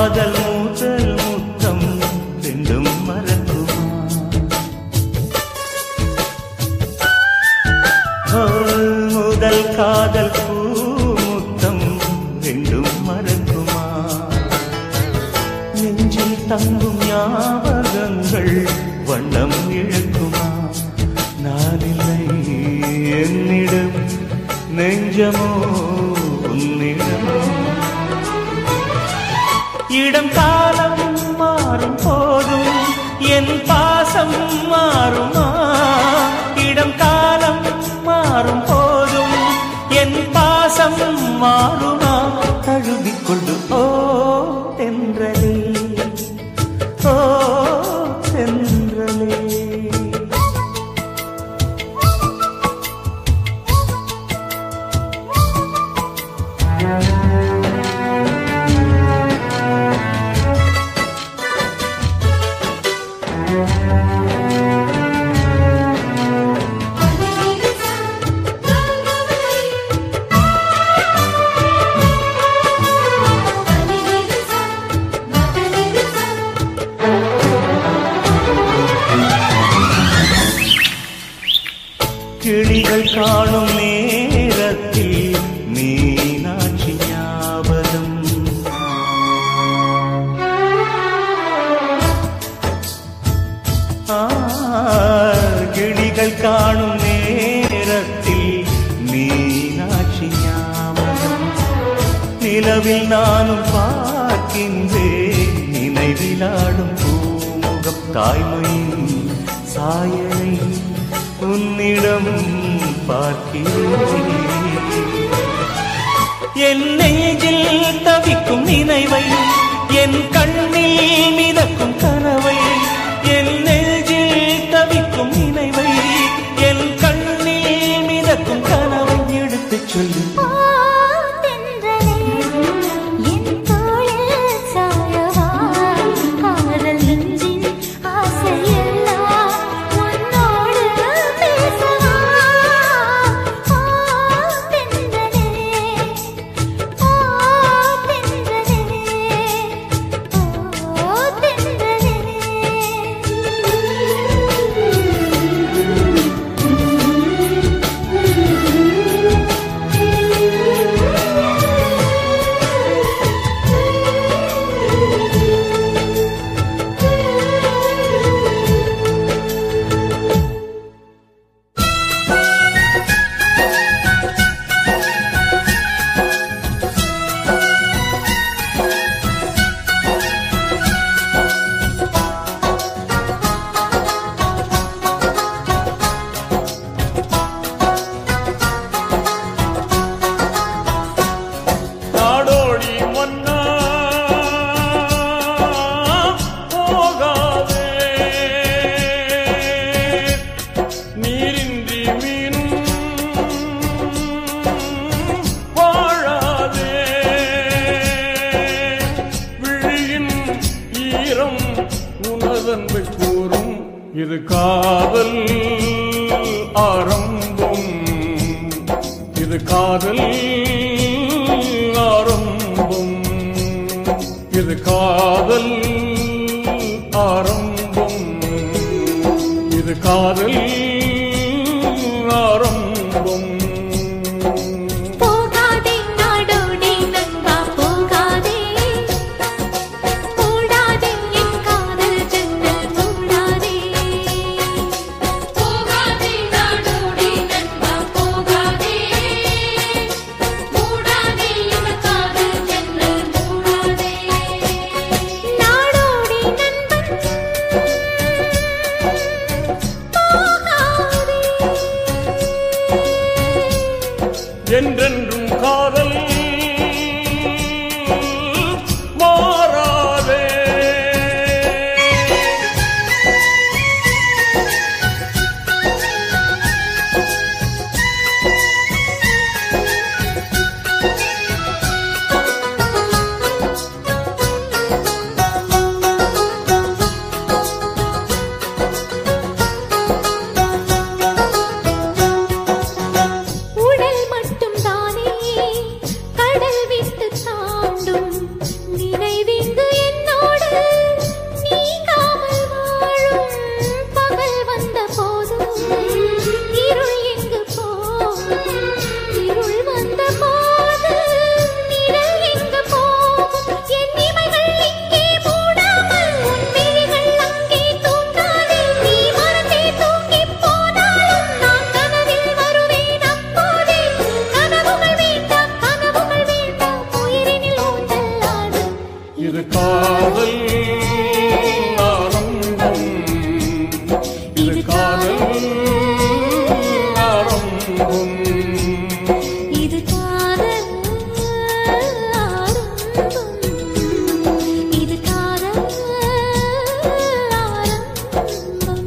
காதல் முதல் முத்தம் ரெண்டும் மறக்குமா? முதல் காதல் பூ முத்தம் ரெண்டும் மறக்குமா? நெஞ்சில் தங்கும் ஞாபகங்கள் வண்ணம் இழக்குமா? நான் இல்லை என்னிடம், நெஞ்சமோ உன்னிடம். இடம் காலம் மாறும் போதும் என் பாசம் மாறுமா? இடம் காலம் மாறும் போதும் என் பாசம் மாறுமா? தழுவிக்கொண்டு ஓ தென்றலே, ஓ தென்றலே. கிளிகள் காணும் நேரத்தில் மீனாட்சி ஞாபகம். கிளிகள் காணும் நேரத்தில் மீனாட்சி ஞாபகம். நிலவில் நானும் பார்க்கின்றேன் நினைவிலாடும் பூமுகம். தாய்மையின் சாயலை உன்னிடம் பார்க்கிறேன். என் நெஞ்சில் தவிக்கும் நினைவை, என் கண்ணில் மிதக்கும் கனவை. என் நெஞ்சில் தவிக்கும் நினைவை, என் கண்ணில் மிதக்கும் கனவை எடுத்துச் சொல்லு. இது காதல் ஆரம்பம், இது காதல் ஆரம்பம், இது காதல் ஆரம்பம், இது காதல் ஆரம்பம். என்றென்றும் காதல் மாறாதே. உடல் மட்டும் தான் காதல் ஆரம்பம். இது காதல் ஆரம்பம். இது காதல் ஆரம்பம்.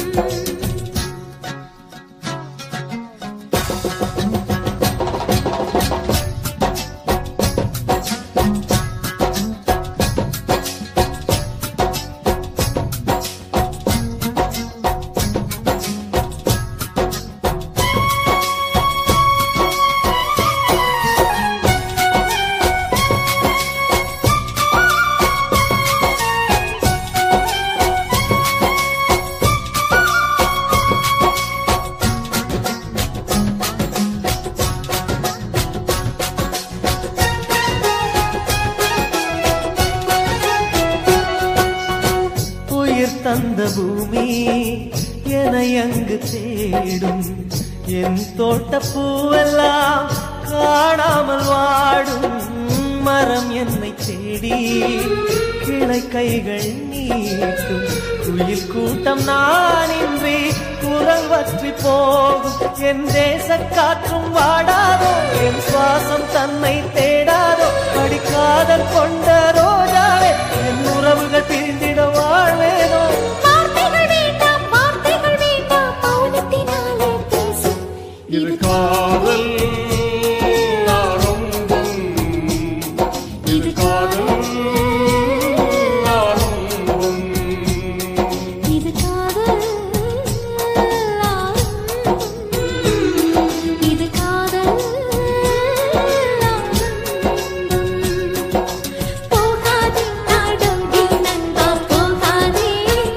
உயிர் தந்த பூமி என்னை அங்கு தேடும், என் தோட்ட பூவெல்லாம் காணாமல் வாடும். மரம் என்னை தேடி கிளை கைகள் நீட்டும், குயில் கூட்டம் நான் இன்றி குரல் வற்றி போகும். என் தேச காற்றும் வாடாதோ, என் சுவாசம் தன்னை தேடாதோ. படிக்காதல் கொண்ட ரோஜாவே, என் உறவுகள் பிரிந்திட வாழ்வேனோ. வார்த்தைகள் வேண்டாம், வார்த்தைகள் வேண்டாம், மௌனத்தினாலே பேசு. இது காதல் ஆரம்பம். இது காதல் ஆரம்பம். இது காதல் ஆரம்பம். இது காதல் ஆரம்பம். போகாதே நாடோடி நண்பா போகாதே,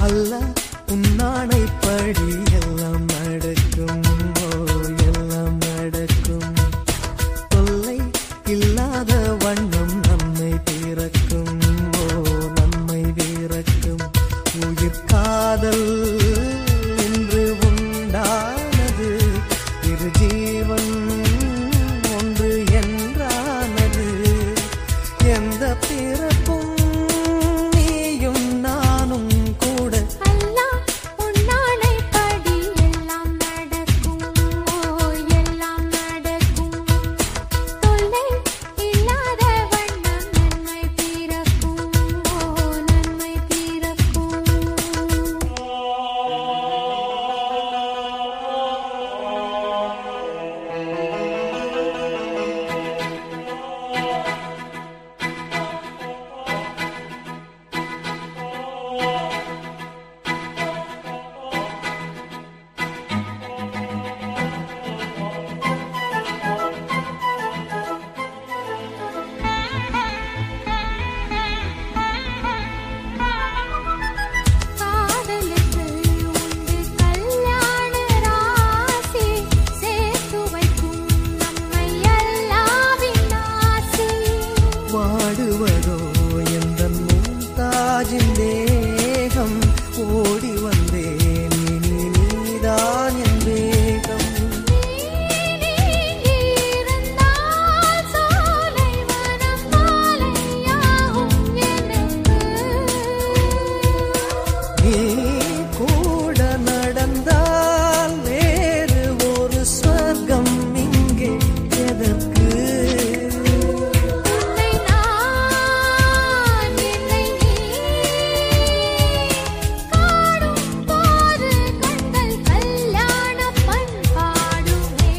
அல்லாஹ் உன்னானைப்படி எல்லாம் நடக்கும், ஓ எல்லாம் நடக்கும். தொல்லை இல்லாத வண்ணம் நன்மை பிறக்கும், ஓ நன்மை பிறக்கும். உயிர் காதல் என்று உண்டானது, இரு ஜீவன் ஒன்று என்றானது. எந்த பிறப்பும் நீயும் நானும் கூட. அல்லாஹ் உன்னானைப்படி எல்லாம் நடக்கும், ஓ எல்லாம் நடக்கும். தொல்லை இல்லாத வண்ணம் நன்மை பிறக்கும், ஓ நன்மை பிறக்கும். காதலுக்கு உண்டு கல்யாண ராசி, சேர்த்து வைக்கும் நம்மை எல்லாவின் ஆசி. வாடுவதோ எந்தன் மும்தாஜின் தேகம், ஓடி வந்தேன் இனி நீதான் என் வேகம். நீ இருந்தால் சோலை வனம் மாலையாகும் எனக்கு. நீ கூட நடந்தால் வேறு ஒரு சொர்க்கம் இங்கே எதற்கு? உன்னை நான் என்னை நீ காணும் போது கண்கள் கல்யாண பண்பாடுமே.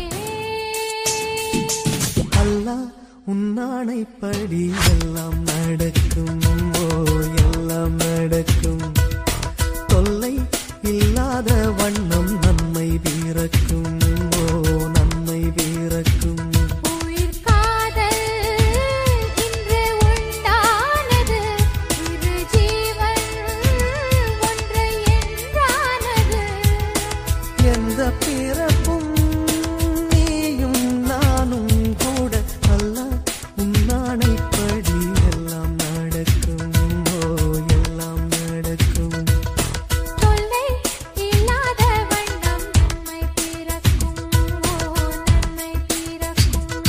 அல்லாஹ் உன்னானைப்படி எல்லாம் நடக்கும், ஓ எல்லாம் நடக்கும். தொல்லை இல்லாத வண்ணம் நன்மை பிறக்கும், ஓ நன்மை பிறக்கும். உயிர் காதல் இன்று உண்டானது, இரு ஜீவன் ஒன்று என்றானது. எந்த பிறப்பும் நீயும் நானும் கூட. அல்லாஹ் உன்னானைப்படி எல்லாம் நடக்கும், ஓ எல்லாம் நடக்கும். தொல்லை இல்லாத வண்ணம் நன்மை பிறக்கும், ஓ நன்மை பிறக்கும்.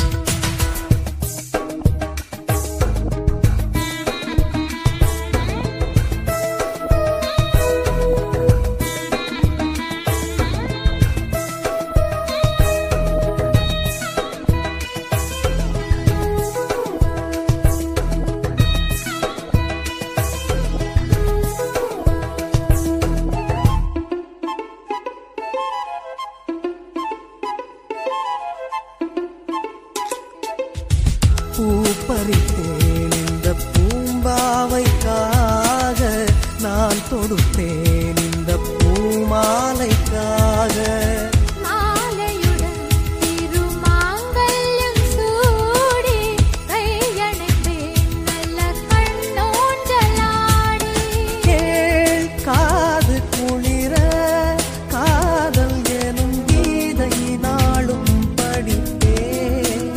பூ பறித்தேன் இந்த பூம்பாவைக்காக, நான் தொடுத்தேன் இந்த பூமாலைக்காக. மாலையுடன் திருமாங்கல்யம் சூடி, கையணைப்பேன் நல்ல கண்ணோஞ்சலாடி. கேள் காது குளிர, காதல் எனும் கீதை நாளும் படித்தேன்.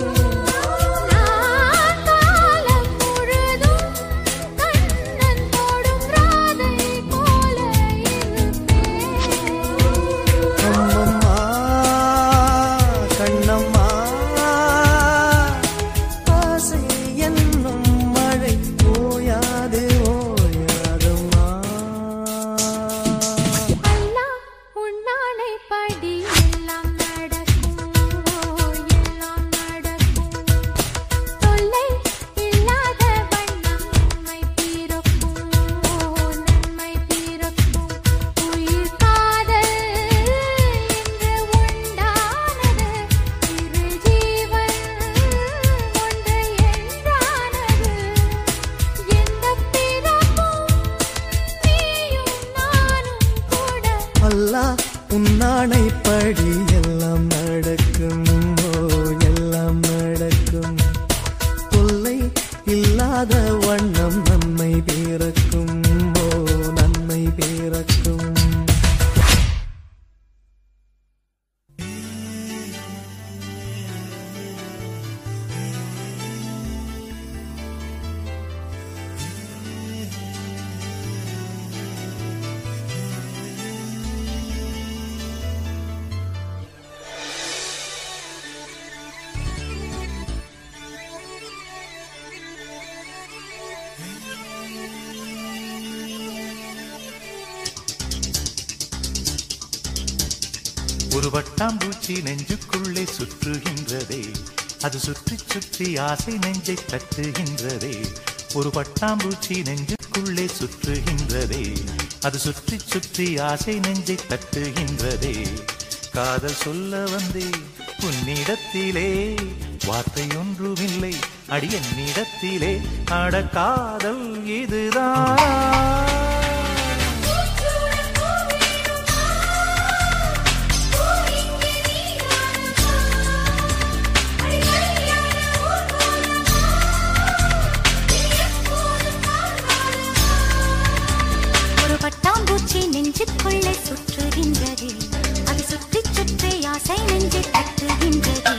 நான் காலம் முழுதும் கண்ணன் தொடும் ராதை போல இருப்பேன். அம்மம்மா கண்ணம்மா, ஆசை என்னும் மழை ஓயாது ஓயாதம்மா. அல்லாஹ் உன்னானைப்படி எல்லாம் நடக்கும், ஓ எல்லாம் நடக்கும். தொல்லை இல்லாத வண்ணம் நன்மை பிறக்கும், ஓ நன்மை பிறக்கும். உயிர் காதல் என்று உண்டானது, இரு ஜீவன் ஒன்று என்றானது. எந்த பிறப்பும் நீயும் நானும் கூட. அல்லாஹ் உன்னானைப்படி எல்லாம் நடக்கும், ஓ எல்லாம் நடக்கும். தொல்லை இல்லாத வண்ணம் நன்மை பிறக்கும், ஓ நன்மை பிறக்கும். ஒரு வட்டாம்பூச்சி நெஞ்சுக்குள்ளே சுற்றுகின்றதே, அது சுற்றி சுற்றி ஆசை நெஞ்சை தட்டுகின்றதே. ஒரு பட்டாம்பூச்சி நெஞ்சுக்குள்ளே சுற்றுகின்றதே, அது சுற்றி சுற்றி ஆசை நெஞ்சை தட்டுகின்றதே. காதல் சொல்ல வந்தே உன்னிடத்திலே, வார்த்தை ஒன்றுமில்லை அடி என்னிடத்திலே. அட காதல் இதுதான். பட்டாம்பூச்சி நெஞ்சுக்குள்ளே சுற்றுகின்றதே, அது சுற்றி சுற்றி ஆசை நெஞ்சை தட்டுகின்றதே.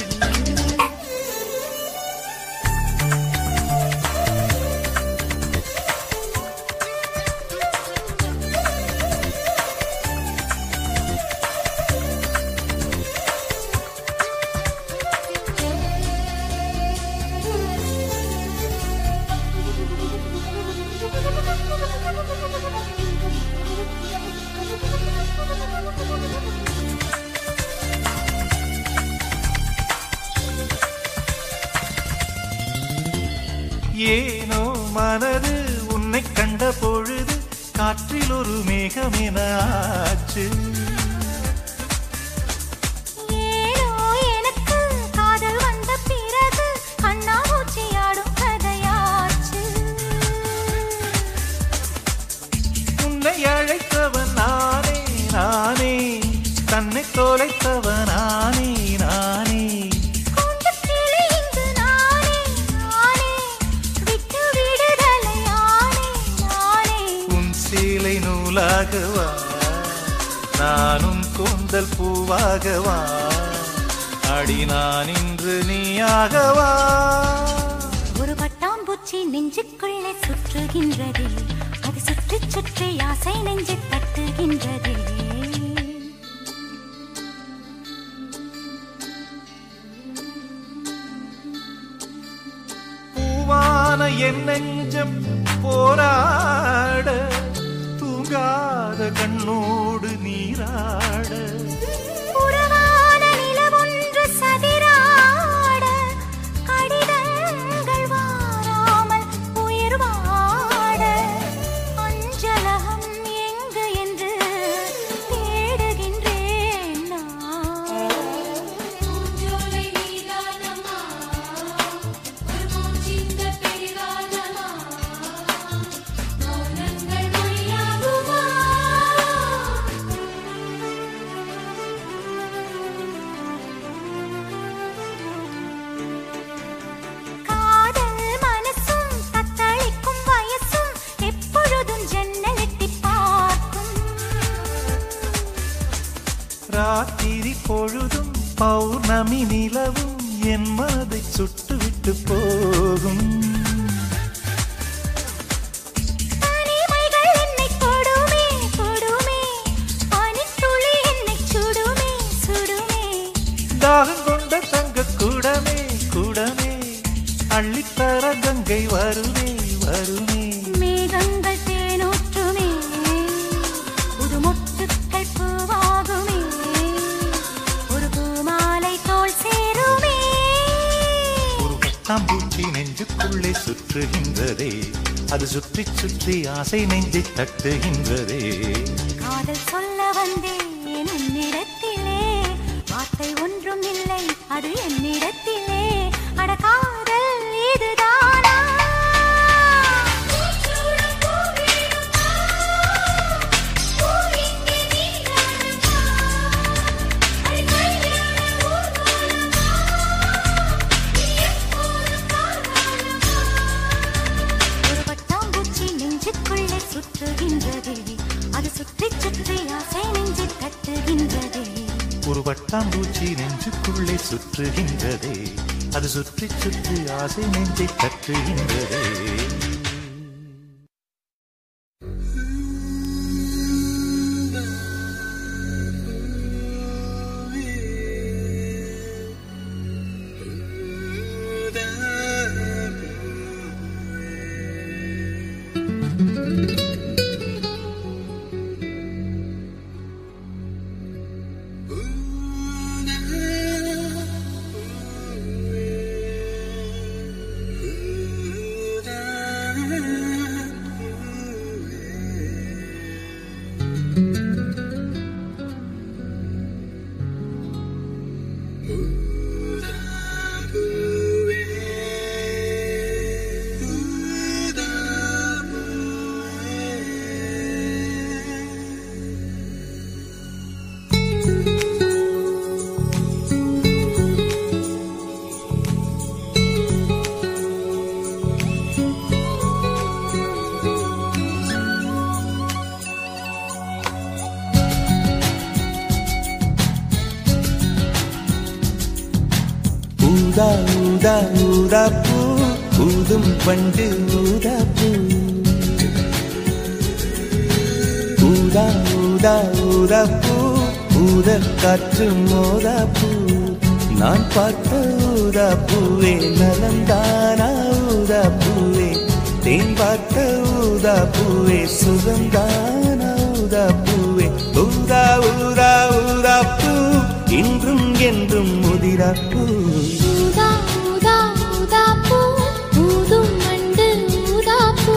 ஏனோ மனது உன்னை கண்ட பொழுது காற்றில் ஒரு மேகம் என ஆச்சு. ஏனோ எனக்கு காதல் வந்த பிறகு கண்ணாமூச்சியாடும் கதையாச்சு. உன்னை அழைத்தவன் நானே நானே, தன்னை தொலைத்தவன் நானே நானே. நூலாகவா நானும் கூந்தல் பூவாகவா, அடி நான் இன்று நீயாகவா. ஒரு பட்டாம்பூச்சி நெஞ்சுக்குள்ளே சுற்றுகின்றதே, அது சுற்றி சுற்றி ஆசை நெஞ்சை தட்டுகின்றதே. பூவான என் நெஞ்சம் போராட, தூங்காத கண்ணோடு நீராட. புறவான நிலவொன்று சதிராட, கடிதங்கள் வாராமல் உயிர் வாட. அஞ்சலகம் எங்கு என்று தேடுகின்றேன் நான். ராத்திரி பொழுதும் பௌர்ணமி நிலவும் என் மனதை சுட்டுவிட்டு போகும். தனிமைகள் என்னை கொடுமே கொடுமே, பனித்துளி என்னை சுடுமே சுடுமே. தாகம் கொண்ட தங்க கூடமே கூடமே, அள்ளித்தர கங்கை வருமே வருமே. மேகங்கள் தேனூற்றுமே, புது மொட்டுக்கள் பூவாகுமே, ஒரு பூமாலை தோள் சேருமே. ஒரு பட்டாம்பூச்சி நெஞ்சுக்குள்ளே சுற்றுகின்றதே, அது சுற்றி சுற்றி ஆசை நெஞ்சை தட்டுகின்றதே. காதல் சொல்ல வந்தேன் உன்னிடத்திலே, வார்த்தை ஒன்றும் இல்லை அது என்னிடத்திலே. அட காதல் இதுதானா? ஒரு பட்டாம்பூச்சி நெஞ்சுக்குள்ளே சுற்றுகின்றதே, அது சுற்றி சுற்றி ஆசை நெஞ்சை தட்டுகின்றதே. ஒரு பட்டாம்பூச்சி நெஞ்சுக்குள்ளே சுற்றுகின்றதே, அது சுற்றி சுற்றி ஆசை நெஞ்சை தட்டுகின்றதே. ஊதா ஊதா ஊதா பூ ஊதும் பண்டு ஊதா பூ ஊதா ஊதா ஊதா பூ ஊத காற்று மோதா பூ நான் பார்த்த ஊதா பூவே நலந்தானா ஊதா பூவே தேன் பார்த்த ஊதா பூவே சுகந்தானா ஊதா பூவே ஊதா ஊதா ஊதா பூ இன்றும் என்றும் முதிரா பூ ஊதா ஊதா ஊதா பூ ஊதும் மண்டு ஊதா பூ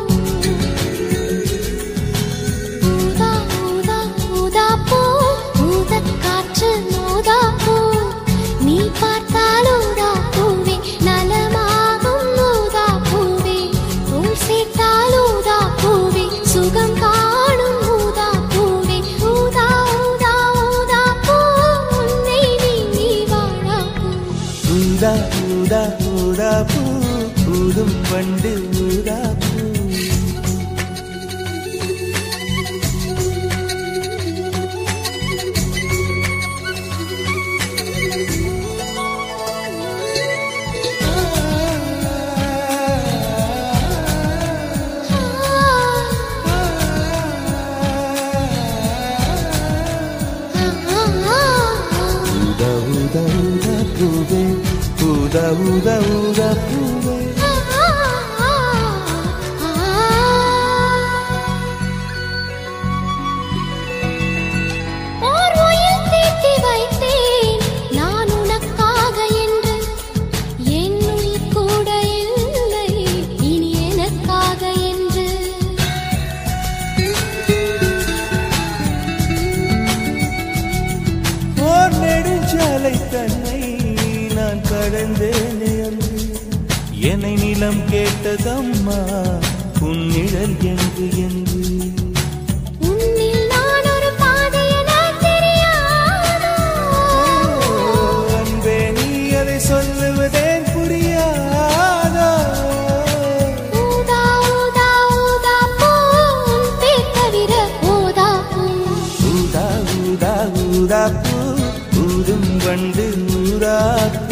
ஊதா ஊதா ஊதா பூ ஊதக் காற்று மோதா பூ நீ பார்த்தால் ஊதா பூவே நலமாகும் ஊதா பூவே உன் சேர்த்தால் ஊதா பூவே சுகம் காணும் ஊதா பூவே ஊதா ஊதா ஊதா பூ உன்னை நீ வாழா பூ ஊதா ஊதா ஊதா பூ ஊதும் பண்டு ஊதா பூ ஊதா ஊதா ஊதா பூவே ஓர் உயிர் தீட்டி வைத்தேன் நான் உனக்காக என்று என் உயிர் கூட இல்லை இனி எனக்காக என்று ஓர் நெடுஞ்சாலை தன்னை நான் கடந்தேனே அன்று என்னை நிலம் கேட்டதம்மா உன் நிழல் என்று என்று உன்னில் நான் ஒரு பாதை என தெரியாதோ அன்பே நீ அதை சொல்லுவதேன் புரியாதோ ஊதா ஊதா ஊதா பூ உன் பேர் தவிர ஊதா பூ ஊதா ஊதா ஊதா பூ ஊதும் வண்டு ஊதா பூ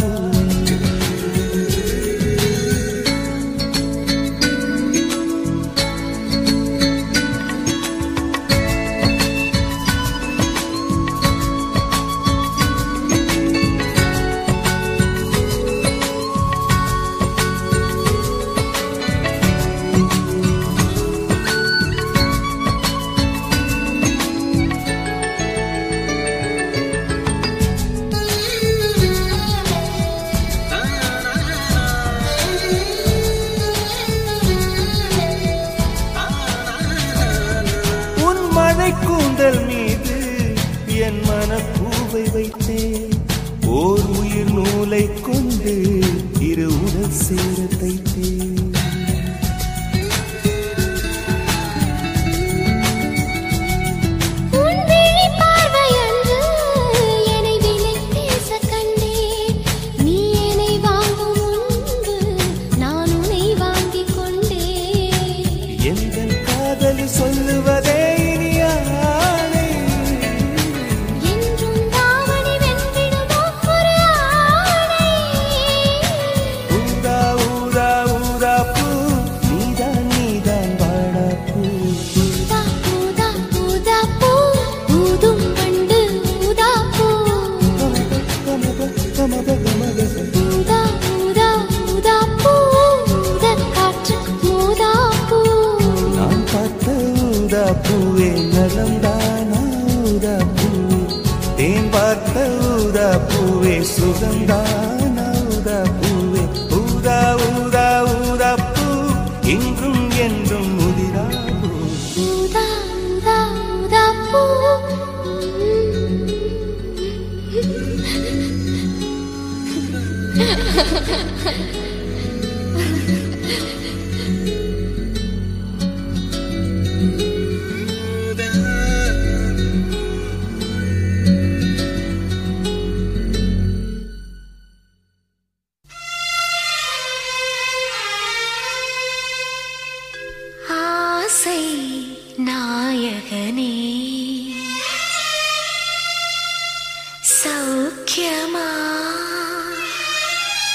கூந்தல் மீது என் மனப்பூவை வைத்தேன் ஓர் உயிர் நூலை கொண்டு இரு உடல் சேர தைத்தேன் உன் விழி பார்வை அன்று என்னை விலை பேச கண்டேன் நீ என்னை வாங்கும் முன்பு நான் உன்னை வாங்கிக் கொண்டேன் எங்கள் காதலி சொல்லுவதே பூவே நலந்தானா ஊதா பூவே தேன் பார்த்த ஊதா பூவே சுகந்தானா ஊதா பூவே ஊதா ஊதா ஊதா பூ இன்றும் என்றும் முதிரா பூ ஊதா ஊதா ஊதா பூ ஆசை நாயகனே சௌக்கியமா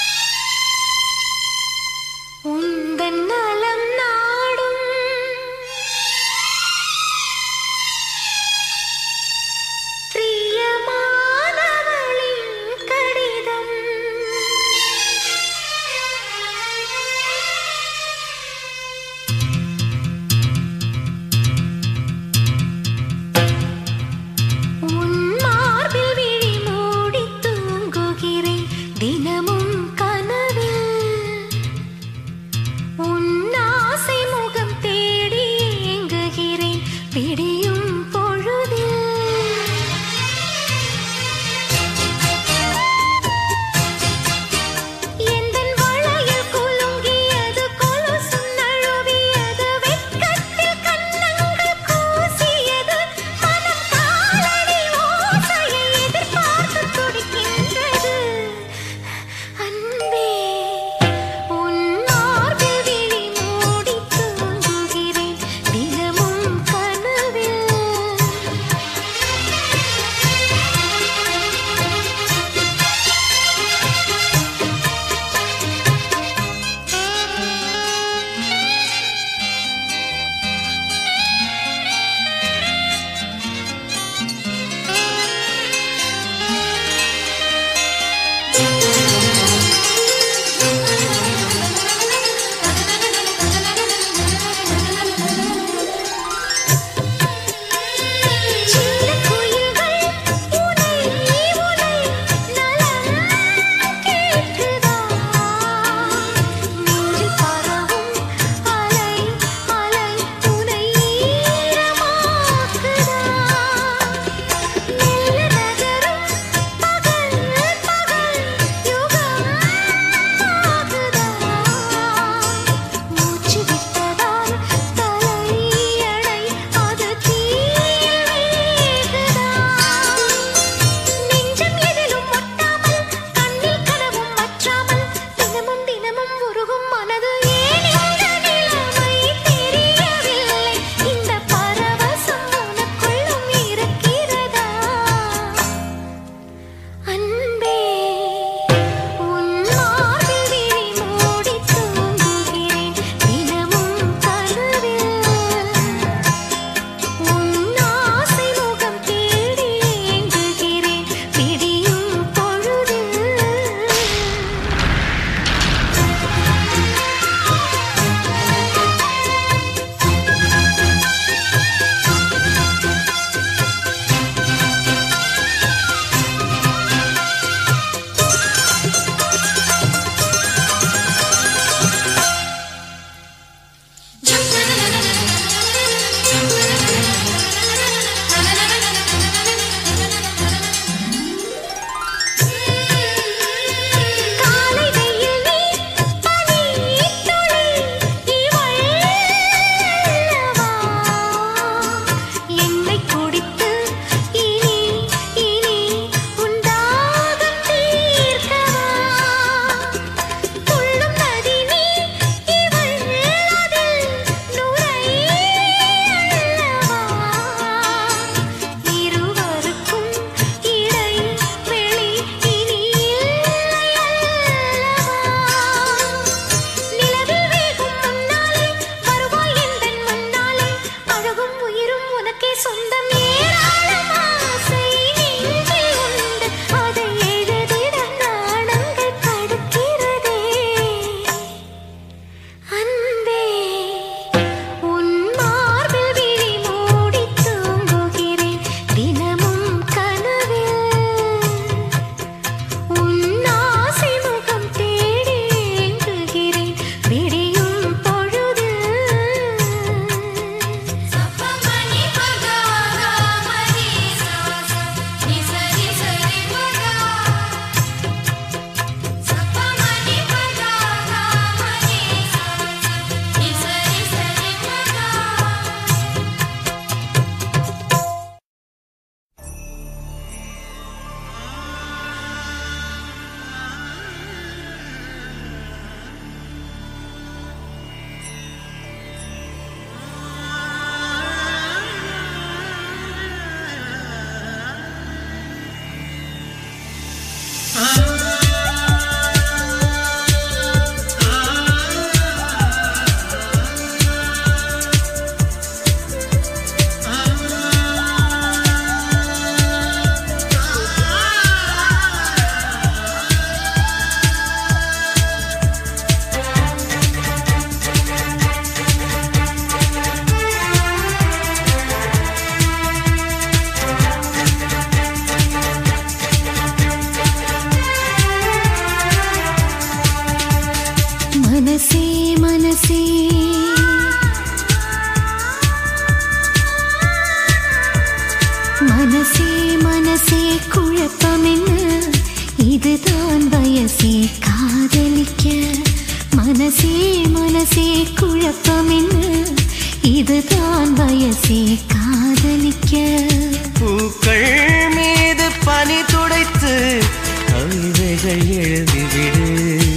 மனசே மனசே குழப்பம் என்ன, இதுதான் வயசே காதலிக்க. மனசே மனசே குழப்பம் என்ன, இதுதான் வயசே காதலிக்க. பூக்கள் மீது பனி துடைத்து கவிதைகள் எழுதிவிடு.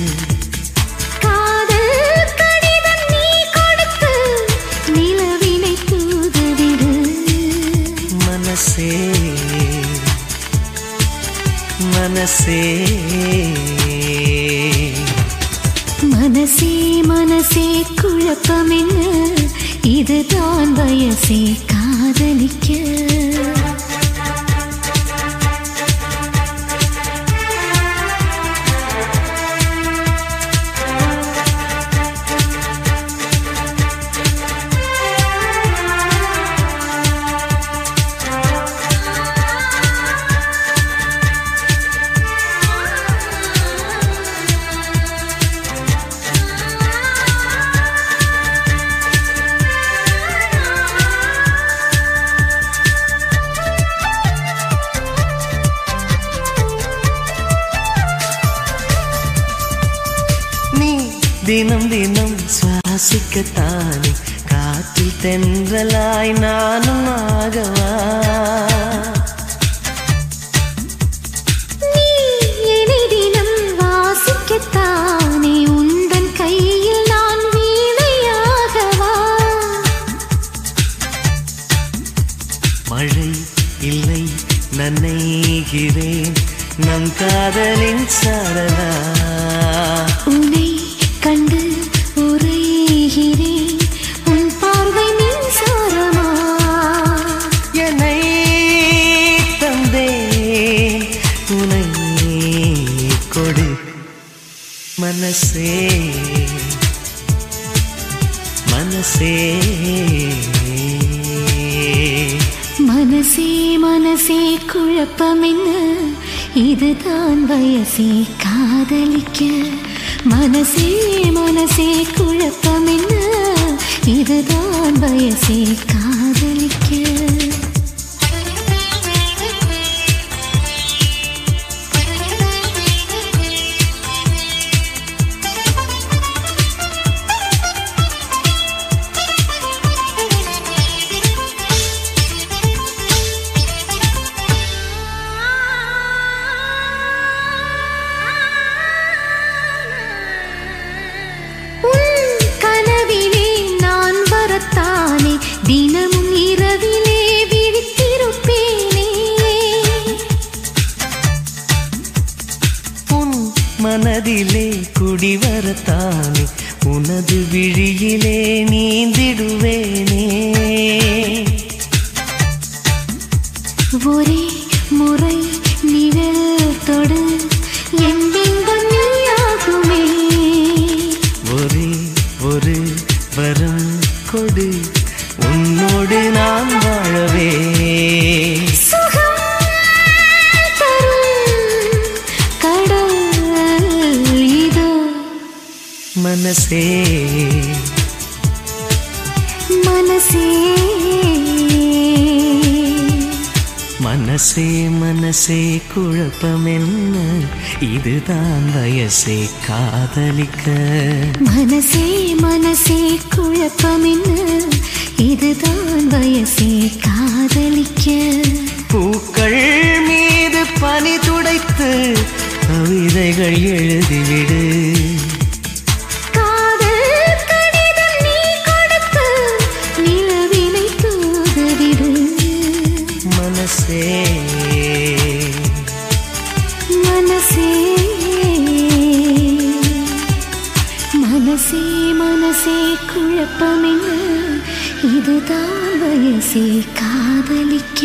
காதல் கடிதம் நீ கொடுத்து நிலவினை தூதுவிடு. மனசே மனசே மனசே மனசே குழப்பம் என்ன, இதுதான் வயசே காதலிக்க. தினம் தினம் சுவாசிக்கத்தானே காற்றில் தென்றலாய் நானும் ஆகவா. நீ என்னை தினம் வாசிக்கத்தானே உந்தன் கையில் நான் வீணையாகவா. மழை இல்லை நனைகிறேன் நம் காதலின் சாரலா. உன்னை கண்டு உரைகிறேன் உன் பார்வை மின்சாரமா. என்னை தந்தேன் உனை கொடு. மனசே மனசே மனசே மனசே குழப்பம் என்ன, இதுதான் வயசே காதலிக்க. மனசே மனசே குழப்பம் என்ன, இதுதான் வயசே காதலிக்க. தினமும் இரவிலே விழித்திருப்பேனே. உன் மனதிலே குடிவரத்தானே உனது விழியிலே நீந்திடுவேனே. ஒரே முறை நிழல் தொடு என் பிம்பம் நீயாகுமே. ஒரே ஒரு வரம் கொடு உன்னோடு நான் வாழவே. சுகம் தரும் கடல் இதோ. மனசே மனசே மனசே மனசே குழப்பம் என்ன, இதுதான் வயசே காதலிக்க. மனசே மனசே குழப்பம் என்ன, இதுதான் வயசே காதலிக்க. பூக்கள் மீது பனி துடைத்து கவிதைகள் எழுதிவிடு. காதல் கடிதம் நீ கொடுத்து நிலவினை தூதுவிடு. மனசே மனசே மனசே மனசே குழப்பம் என்ன, இதுதான் வயசே காதலிக்க.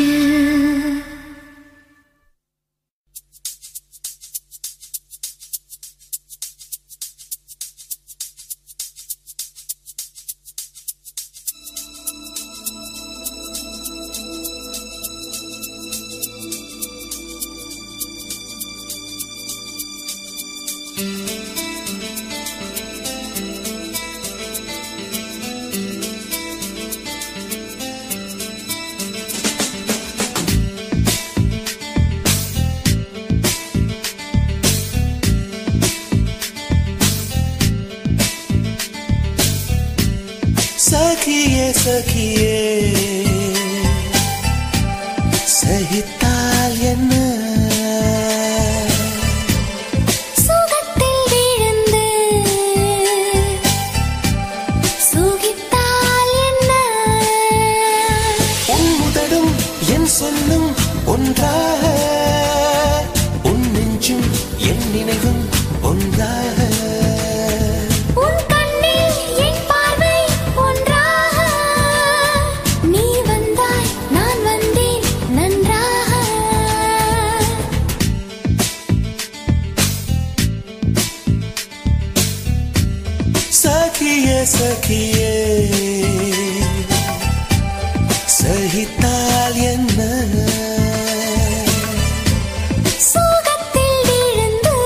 சகியே சகித்தால் என்ன சுகத்தில் விழுந்து சுகித்தால் என்ன உன் உதடும் என் சொல்லும் ஒன்றாக உன் நெஞ்சும் என் நினைவும் ஒன்றாக உன் கண்ணில் என் பார்வை ஒன்றாக நீ வந்தாய் நான் வந்தேன் நன்றாக சகியே சகியே சகித்தால் என்ன சுகத்தில் விழுந்து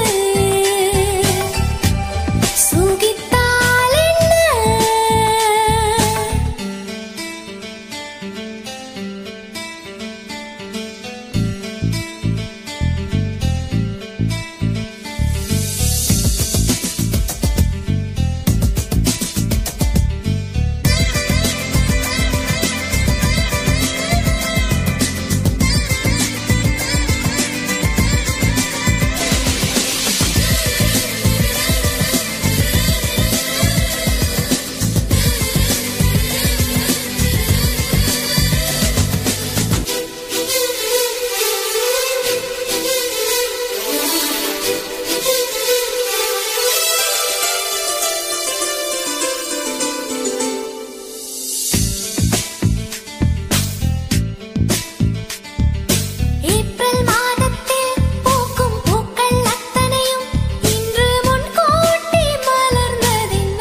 சுகித்தால் என்ன ஏப்ரல் மாதத்தில் பூக்கும் பூக்கள் அத்தனையும் இன்று முன்கூட்டி மலர்ந்ததென்ன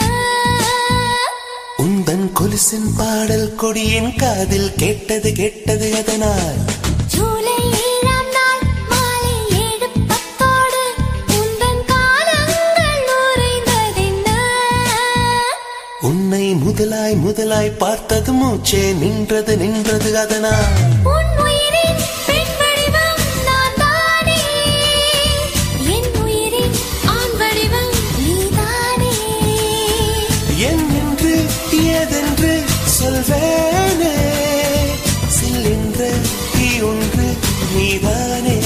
உந்தன் கொலுசின் பாடல் கொடியின் காதில் கேட்டது கேட்டது அதனால் ஜூலை 7ஆம் நாள் மாலை 7:10 உந்தன் காலங்கள் நுரைந்ததென்ன உன்னை முதலாய் முதலாய் பார்த்தது மூச்சே நின்றது நின்றது அதனால் உன் உயிரின் பெண் வடிவம் நான் தானே என் உயிரின் ஆண் வடிவம் நீதானே என் என்று ஏதென்று சொல்வேனே சில்லென்ற தீ ஒன்று நீதானே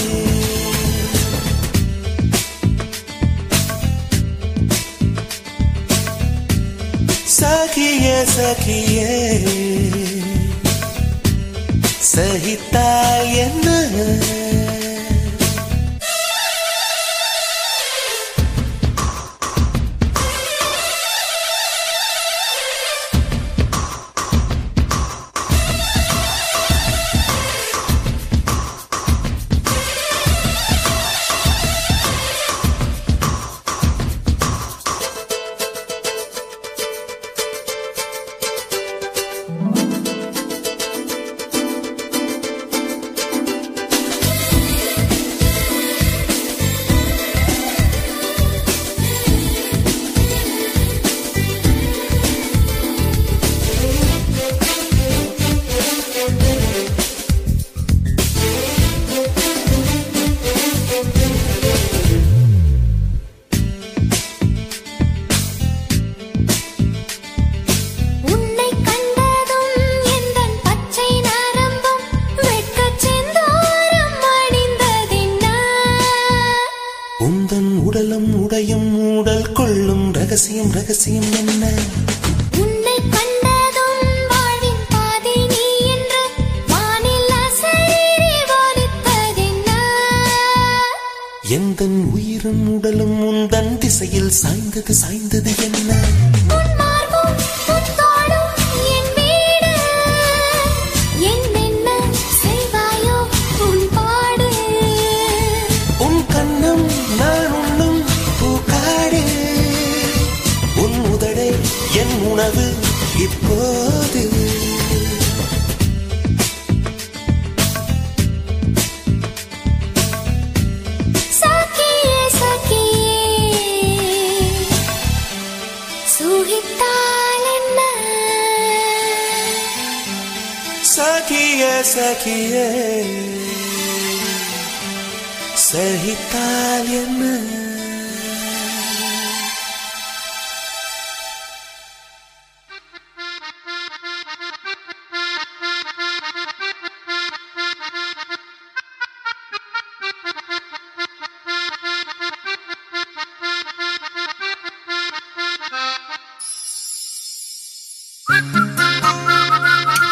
சகியே சகியே சகித்தால் என்ன உன்னை கண்டதும் எந்தன் பச்சை நரம்பும் வெட்கச் செந்தூரம் அணிந்ததென்ன உந்தன் உடலும் உடையும் ஊடல் கொள்ளும் ரகசியம் ரகசியம் என்ன உன்னை கண்டதும் வாழ்வின் பாதை நீ என்று வானில் அசைரி ஒலித்ததென்ன எந்தன் உயிரும் உடலும் உந்தன் திசையில் சாய்ந்தது சாய்ந்தது என்ன உன் மார்பும் உன் தோளும் என் வீடு என்னென்ன செய்வாயோ உன் பாடு உன் கண்ணம் நான் உண்ணும் பூக்காடு உன் உதடே என் உணவு இப்போது சகியே சகியே சுகித்தால் என்ன சகியே சகியே சகித்தால் என்ன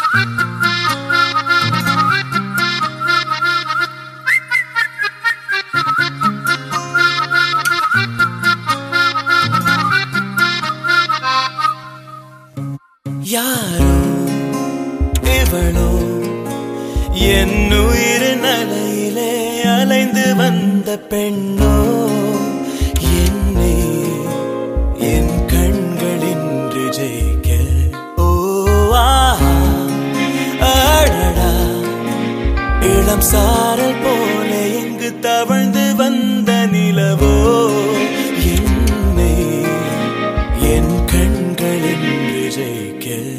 யாரோ இவளோ என்னுயிர் நலையிலே அலைந்து வந்த பெண்ணோ என்னை என் கண்களின்று ஜெயிக்க ஓ ஆஹா அடடா இளம் சாரல் போல எங்கு தவழ்ந்து வந்த நிலவோ என்னை என் கண்களின்று ஜெயிக்க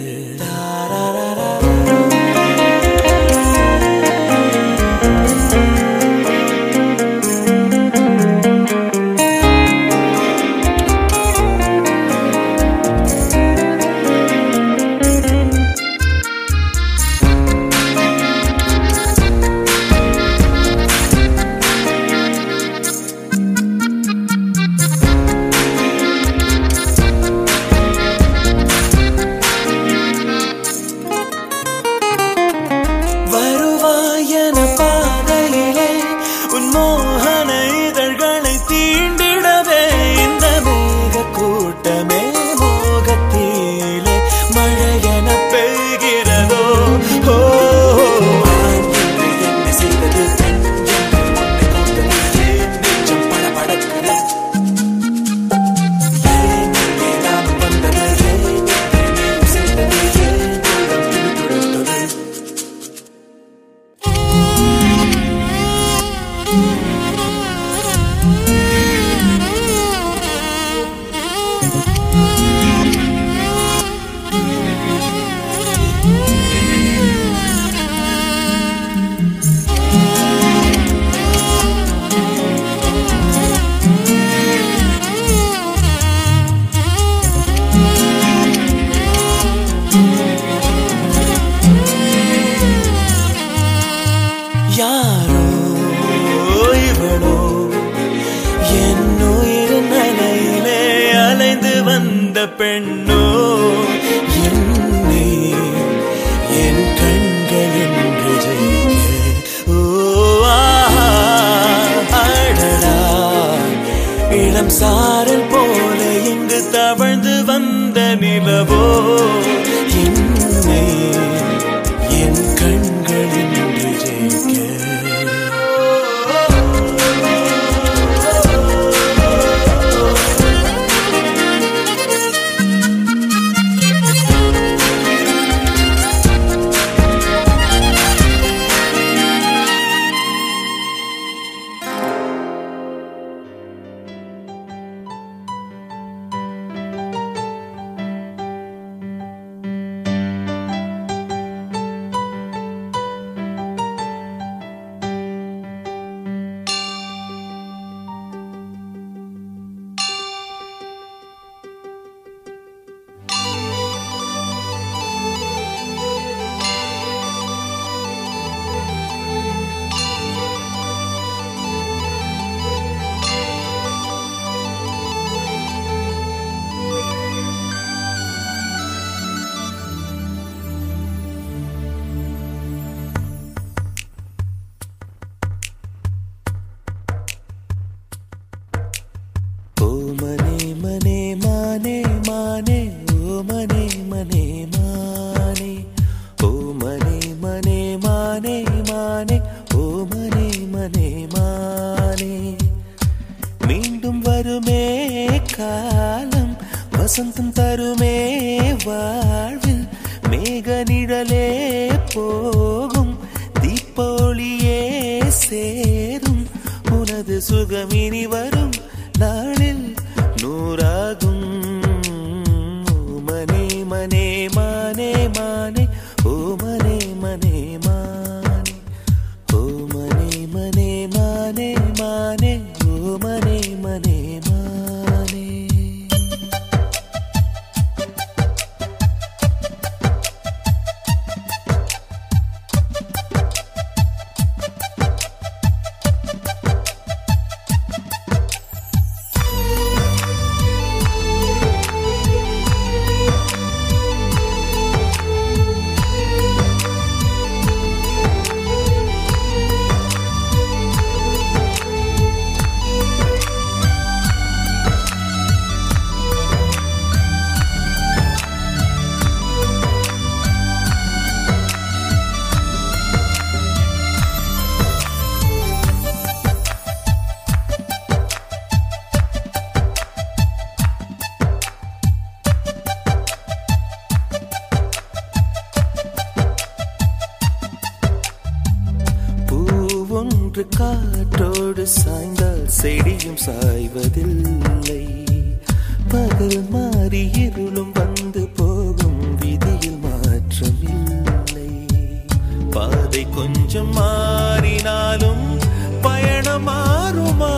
யாரோ இவளோ என்னுயிர் நலையிலே அலைந்து வந்த பெண்ணோ என்னை என் கண்களின்று ஜெயிக்க ஓ அடடா இளம் சாரல் போல இங்கு தவழ்ந்து வந்த நிலவோ என்னை என் கண்களின்று ஜெயிக்க மீண்டும் வருமே காலம் வசந்தம் தருமே வாழ்வில் மேக நிழலே போகும் தீப்பொழியே சேரும் உனது சுகமினி வரும் நாளில் நூறாகும் மனே மனே மானே மானே ஓ மனே மனே மானே ஓ மனே மனே மானே மானே ஓ மனே மனே மானே ஒன்று காற்றோடு சாய்ந்தால் செடியும் சாய்வதில்லை. பகல் மாறி இருளும் வந்து போகும் விதியில் மாற்றமில்லை. பாதை கொஞ்சம் மாறினாலும் பயணம் மாறுமா?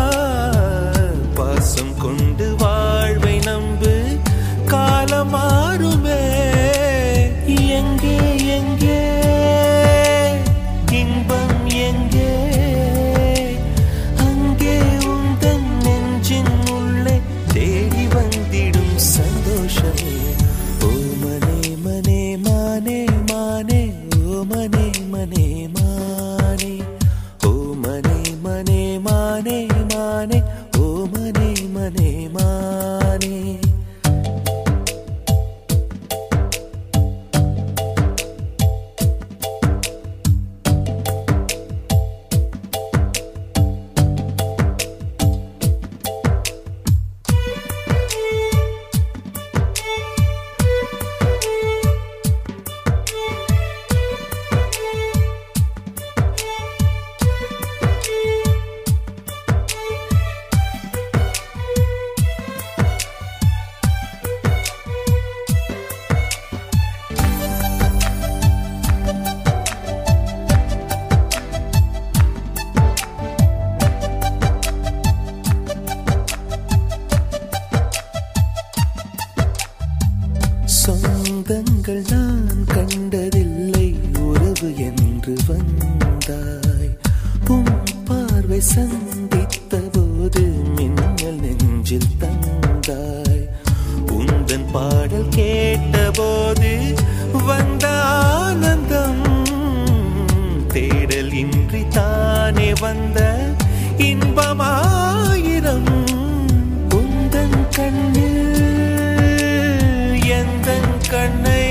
பாசம் கொண்டு வாழ்வை நம்பு, காலம் மாறுமே. எங்கே எங்கே இன்பம் எங்கே? அங்கே உந்தன் நெஞ்சின் உள்ளே தேடி வந்திடும் சந்தோஷமே. ஓ மனே மனே மானே மானே, ஓ மனே மனே மானே, ஓ மனே மனே மானே மானே, ஓ மனே மனே மானே. சொந்தங்கள் நான் கண்டதில்லை, உறவு என்று வந்தாய். உன் பார்வை சந்தித்த போது மின்னல் நெஞ்சில் தந்தாய். உந்தன் பாடல் கேட்ட போது வந்த ஆனந்தம் தேடல் இன்றி தானே வந்த இன்பமாயிரம். உந்தன் கண்ணில் எந்தன் கண்ணை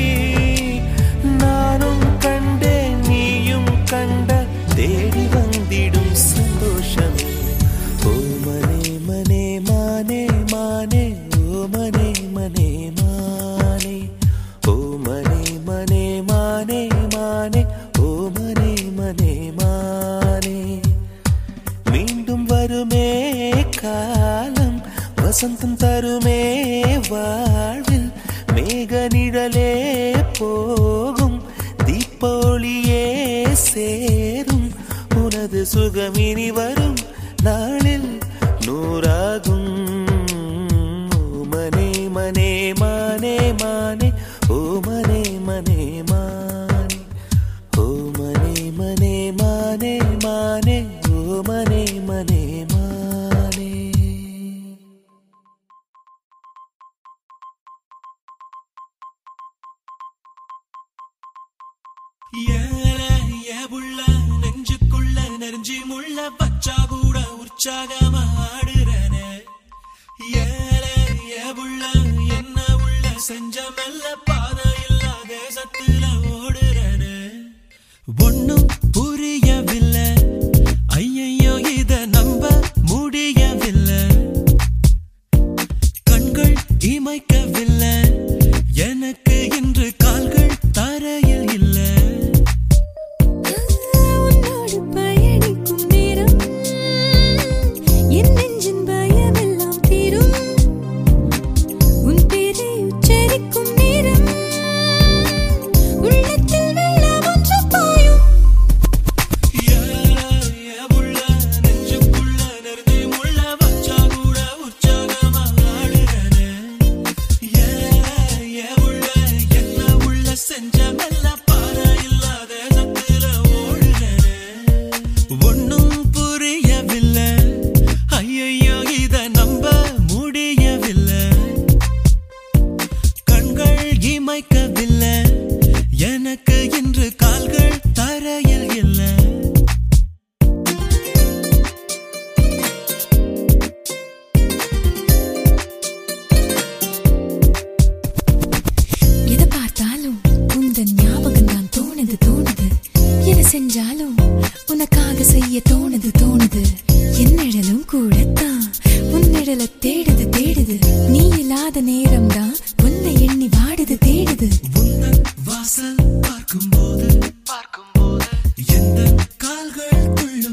நானும் கண்டேன், நீயும் கண்ட தேடி வந்திடும் சந்தோஷமே. ஓ மனே மனே மானே மானே, ஓ மனே மனே மானே, ஓ மனே மனே மானே மானே, ஓ மனே மனே மானே. மீண்டும் வருமே காலம், வசந்தம் தருமே வாழ்வில். மேக நிழலே போகும், தீப்பொழியே சேரும். உனது சுகம் இனி வரும் நாளில் நூறாகும். ஓ மனே மனே மானே மானே, ஓ மனே மனே மானே, ஓ மனே மனே மானே மானே, ஓ மனே மனே மானே. ஏbuள்ள நெஞ்சுக்குள்ள நெருஞ்சி முள்ள பச்சா கூட உற்சாகமா ஆடுறனே. ஏbuள்ள என்ன உள்ள செஞ்ச மெல்ல பாதை இல்லா தேசத்துல ஓடுறனே. ஒன்னும் புரியவில்லை, ஐயையோ இத நம்ப முடியவில்லை. கண்கள் இமைக்கவில்லை, எனக்கு இன்று கால்கள் தரையில் இல்லை. உன்னோடு பயணிக்கும் நேரம் என் நெஞ்சின் பயமெல்லாம் தீரும். உன் பேரை உச்சரிக்கும் நேரம் உள்ளத்தில் வெள்ளம் ஒன்று பாயும். ஏbuள்ள நெஞ்சுக்குள்ள நெருஞ்சி முள்ள பச்சா கூட உற்சாகமா ஆடுறனே. ஏbuள்ள என்ன உள்ள செஞ்ச மெல்ல பாறை இல்லாத சத்துல ஓடுறனே. ஒன்னும் புரியவில்லை, ஐயையோ இத நம்ப முடியவில்லை. கண்கள் இமைக்கவில்லை, எனக்கு இன்று கால்கள் தரையில் இல்லை. எதை பார்த்தாலும் உந்தன் ஞாபகம் தான் தோணுது தோணுது. எதை செஞ்சாலும் உனக்காக செய்ய தோணுது தோணுது. என் நிழலும் கூடத்தான் உன் நிழலை தேடுது தேடுது. நீ இல்லாத நேரம் தான் உன்னை எண்ணி வாடுது தேடுது. உந்தன் வாசல் பார்க்கும்போது எந்த கால்களுக்குள்ள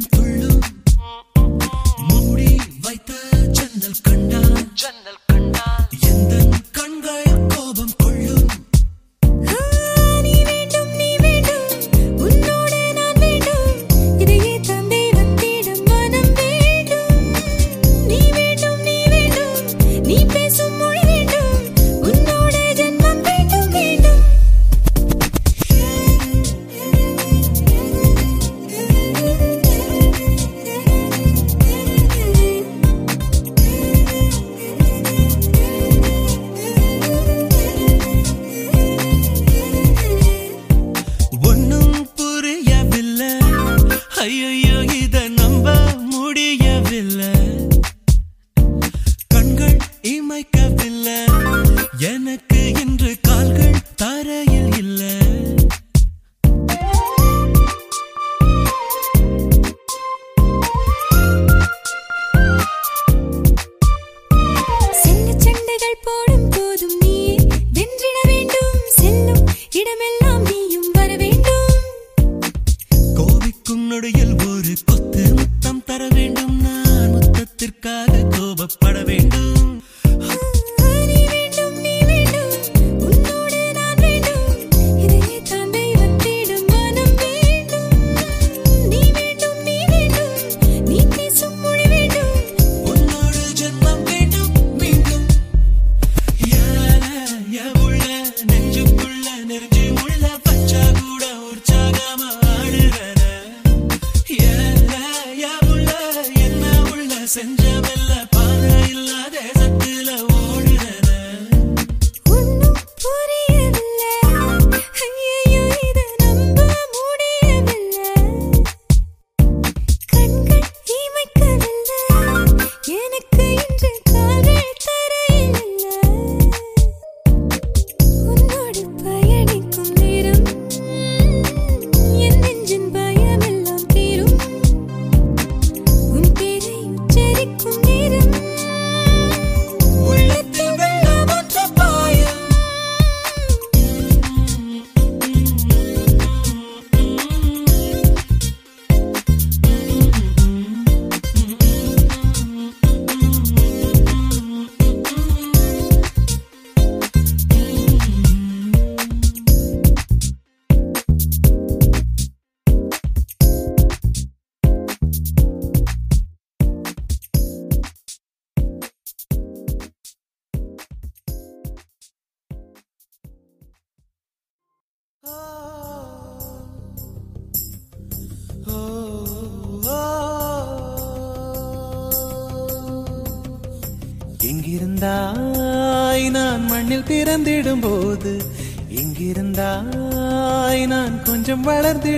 நொடியில் ஒரு கொத்து முத்தம் தர வேண்டும் நான் முத்தத்திற்காக கோபப்பட வேண்டும் நீ வேண்டும் நீ வேண்டும் உன்னோடு நான் வேண்டும் இதையே தான் தெய்வம் தேடும் மனம் வேண்டும் நீ வேண்டும் நீ வேண்டும் நீ பேசும் மொழி வேண்டும் உன்னோடு ஜென்மம் வேண்டும் மீண்டும் உள்ள நெஞ்சுக்குள்ள நெருஞ்சி உள்ள பச்சா கூட உற்சாகமா ஆடுறன உள்ள என்ன உள்ள செஞ்சமெல்ல பாறை இல்லா தேசத்துல ஓடுறன ஒன்னும் புரியவில்லை ஐயையோ இதை நம்ப முடியவில்லை கண்கள் இமைக்கவில்லை எனக்கு இன்று கால்கள் தரையில் இல்லை உன்னோடு பயணிக்கும் நேரம் என் நெஞ்சின் பயமெல்லாம் தீரும் உன் பேரை உச்சரிக்கும் நேரம் உள்ளத்தில் வெள்ளமற்ற பாயம் எங்கிருந்தாய் நான் மண்ணில் பிறந்திடும் போது எங்கிருந்தாய் நான் கொஞ்சம் வளர்ந்து